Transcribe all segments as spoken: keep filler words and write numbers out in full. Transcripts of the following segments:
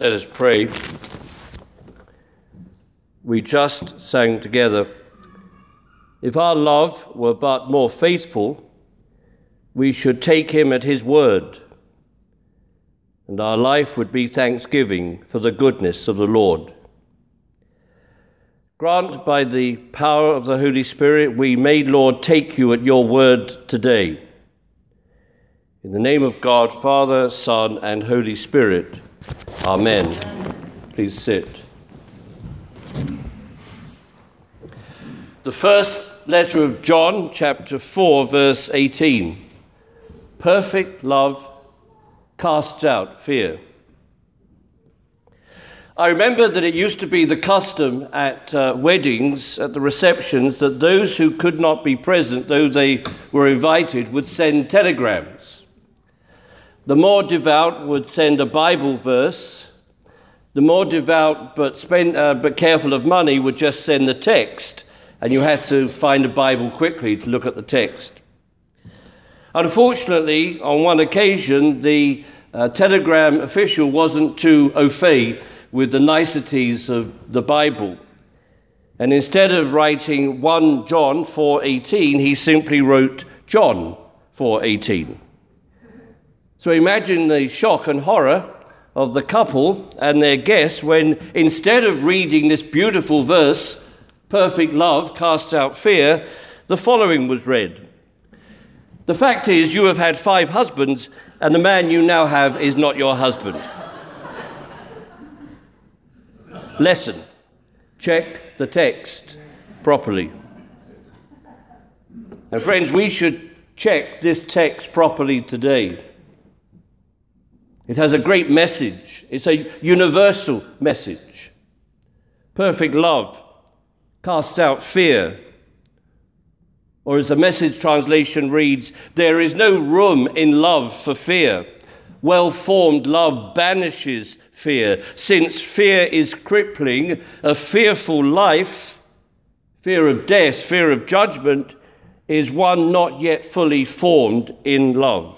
Let us pray. We just sang together, if our love were but more faithful, we should take him at his word, and our life would be thanksgiving for the goodness of the Lord. Grant by the power of the Holy Spirit we may, Lord, take you at your word today. In the name of God, Father, Son, and Holy Spirit. Amen. Please sit. The first letter of John, chapter four, verse eighteen. Perfect love casts out fear. I remember that it used to be the custom at uh, weddings, at the receptions, that those who could not be present, though they were invited, would send telegrams. The more devout would send a Bible verse. The more devout but spend, uh, but careful of money would just send the text, and you had to find a Bible quickly to look at the text. Unfortunately, on one occasion, the uh, telegram official wasn't too au fait with the niceties of the Bible. And instead of writing First John four eighteen, he simply wrote John four eighteen. So imagine the shock and horror of the couple and their guests when, instead of reading this beautiful verse, perfect love casts out fear, the following was read. The fact is, you have had five husbands, and the man you now have is not your husband. Lesson: check the text properly. Now, friends, we should check this text properly today. It has a great message. It's a universal message. Perfect love casts out fear. Or as the Message translation reads, there is no room in love for fear. Well-formed love banishes fear. Since fear is crippling, a fearful life, fear of death, fear of judgment, is one not yet fully formed in love.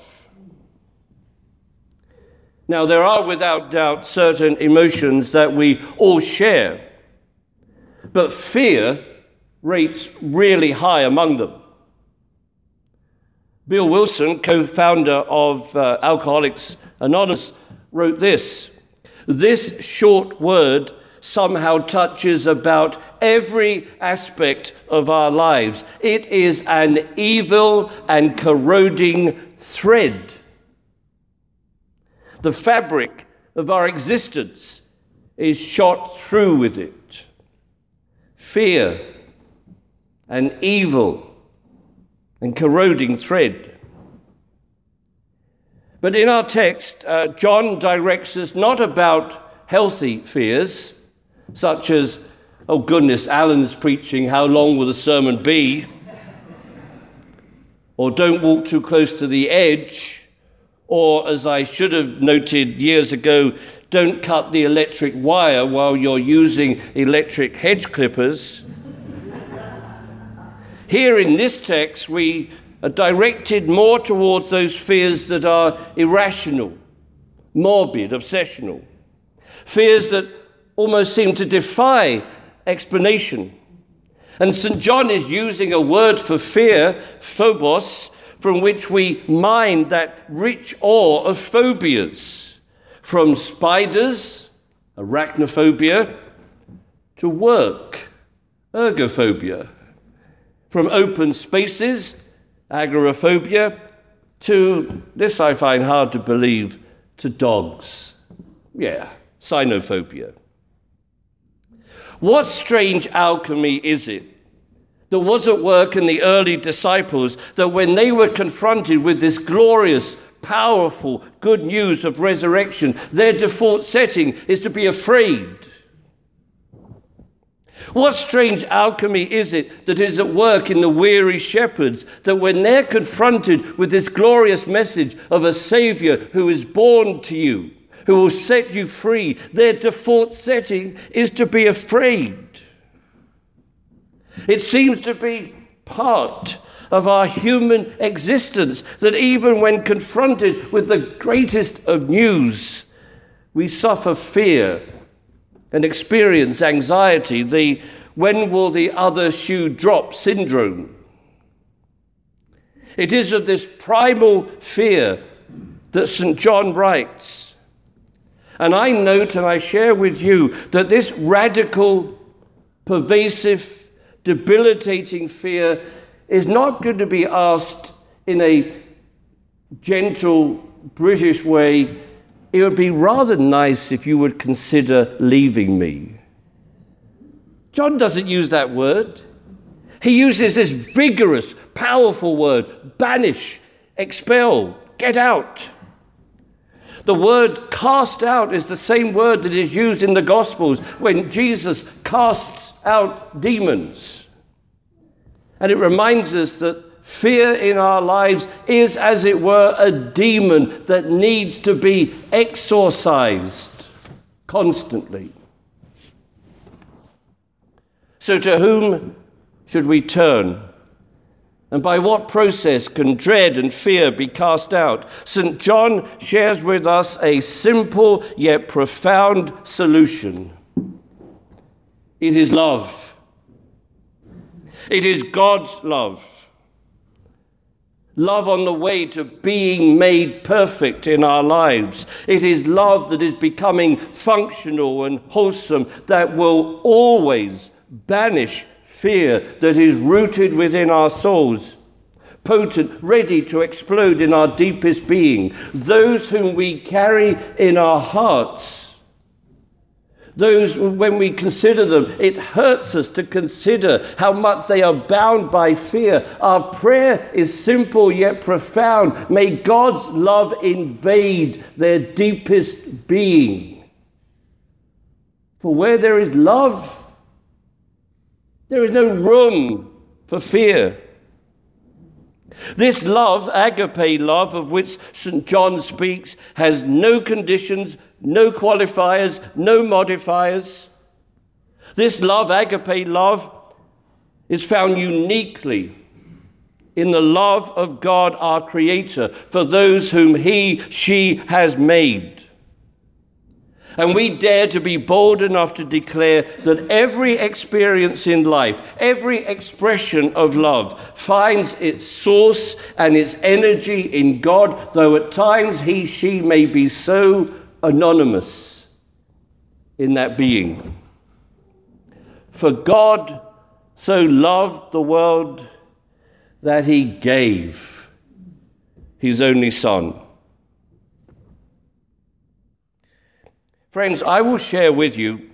Now, there are without doubt certain emotions that we all share, but fear rates really high among them. Bill Wilson, co-founder of uh, Alcoholics Anonymous, wrote this: this short word somehow touches about every aspect of our lives. It is an evil and corroding thread. The fabric of our existence is shot through with it. Fear and evil and corroding thread. But in our text, uh, John directs us not about healthy fears, such as, oh goodness, Alan's preaching, how long will the sermon be? Or don't walk too close to the edge. Or, as I should have noted years ago, don't cut the electric wire while you're using electric hedge clippers. Here in this text, we are directed more towards those fears that are irrational, morbid, obsessional. Fears that almost seem to defy explanation. And Saint John is using a word for fear, phobos, from which we mine that rich ore of phobias, from spiders, arachnophobia, to work, ergophobia, from open spaces, agoraphobia, to, this I find hard to believe, to dogs. Yeah, cynophobia. What strange alchemy is it that was at work in the early disciples, that when they were confronted with this glorious, powerful, good news of resurrection, their default setting is to be afraid? What strange alchemy is it that is at work in the weary shepherds, that when they're confronted with this glorious message of a Savior who is born to you, who will set you free, their default setting is to be afraid? It seems to be part of our human existence that even when confronted with the greatest of news, we suffer fear and experience anxiety, the when will the other shoe drop syndrome. It is of this primal fear that Saint John writes. And I note and I share with you that this radical, pervasive, debilitating fear is not going to be asked in a gentle British way. It would be rather nice if you would consider leaving me. John doesn't use that word. He uses this vigorous, powerful word: banish, expel, get out. The word cast out is the same word that is used in the Gospels when Jesus casts out demons. And it reminds us that fear in our lives is, as it were, a demon that needs to be exorcised constantly. So to whom should we turn? And by what process can dread and fear be cast out? Saint John shares with us a simple yet profound solution. It is love. It is God's love. Love on the way to being made perfect in our lives. It is love that is becoming functional and wholesome, that will always banish fear that is rooted within our souls, potent, ready to explode in our deepest being. Those whom we carry in our hearts, those, when we consider them, it hurts us to consider how much they are bound by fear. Our prayer is simple yet profound. May God's love invade their deepest being. For where there is love, there is no room for fear. This love, agape love, of which Saint John speaks, has no conditions, no qualifiers, no modifiers. This love, agape love, is found uniquely in the love of God, our Creator, for those whom He, she has made. And we dare to be bold enough to declare that every experience in life, every expression of love finds its source and its energy in God, though at times he, she may be so anonymous in that being. For God so loved the world that he gave his only Son. Friends, I will share with you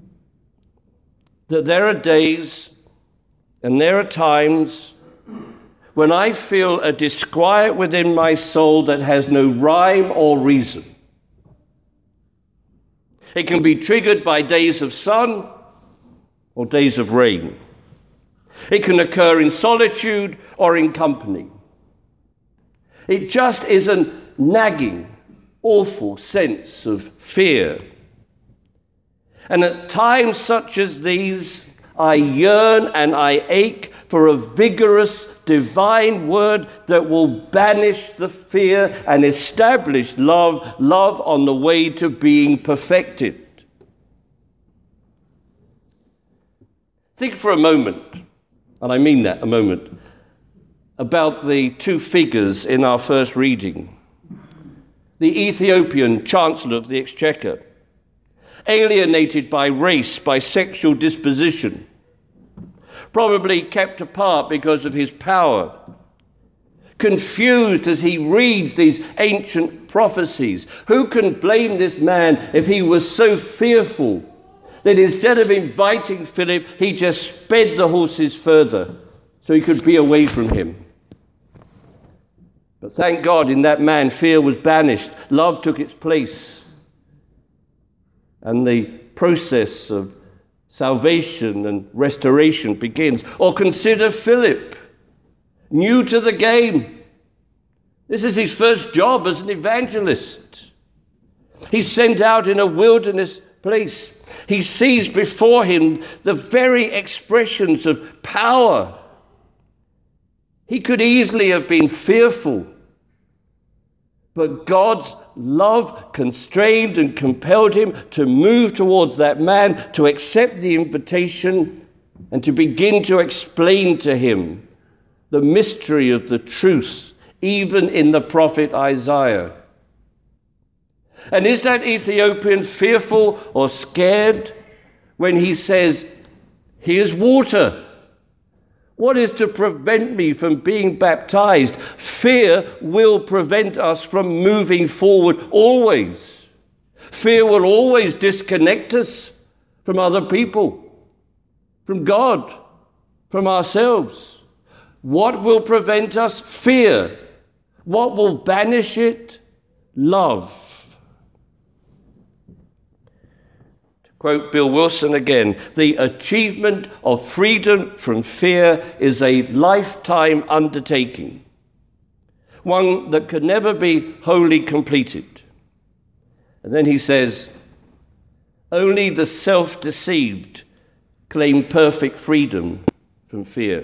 that there are days and there are times when I feel a disquiet within my soul that has no rhyme or reason. It can be triggered by days of sun or days of rain. It can occur in solitude or in company. It just is a nagging, awful sense of fear. And at times such as these, I yearn and I ache for a vigorous divine word that will banish the fear and establish love, love on the way to being perfected. Think for a moment, and I mean that, a moment, about the two figures in our first reading. The Ethiopian Chancellor of the Exchequer, alienated by race, by sexual disposition, probably kept apart because of his power, confused as he reads these ancient prophecies. Who can blame this man if he was so fearful that instead of inviting Philip, he just sped the horses further so he could be away from him? But thank God, in that man, fear was banished. Love took its place. And the process of salvation and restoration begins. Or consider Philip, new to the game. This is his first job as an evangelist. He's sent out in a wilderness place. He sees before him the very expressions of power. He could easily have been fearful. But God's love constrained and compelled him to move towards that man, to accept the invitation, and to begin to explain to him the mystery of the truth, even in the prophet Isaiah. And is that Ethiopian fearful or scared when he says, "Here's water. What is to prevent me from being baptized?" Fear will prevent us from moving forward always. Fear will always disconnect us from other people, from God, from ourselves. What will prevent us? Fear. What will banish it? Love. To quote Bill Wilson again, the achievement of freedom from fear is a lifetime undertaking, one that could never be wholly completed. And then he says, only the self-deceived claim perfect freedom from fear.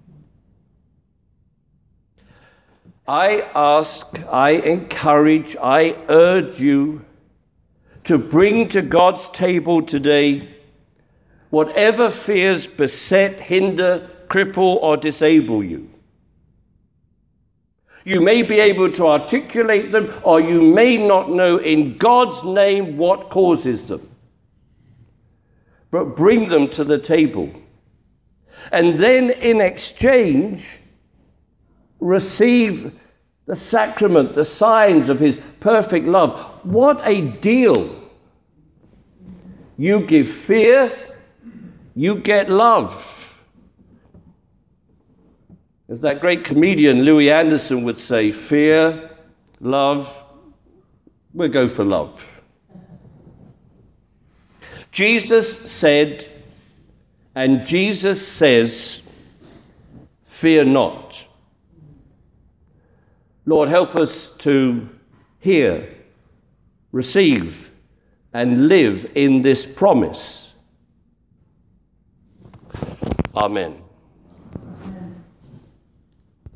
I ask, I encourage, I urge you to bring to God's table today whatever fears beset, hinder, cripple, or disable you. You may be able to articulate them, or you may not know in God's name what causes them. But bring them to the table. And then in exchange, receive the sacrament, the signs of his perfect love. What a deal! You give fear, you get love. As that great comedian Louis Anderson would say, fear, love, we'll go for love. Jesus said, and Jesus says, fear not. Lord, help us to hear, receive, and live in this promise. Amen.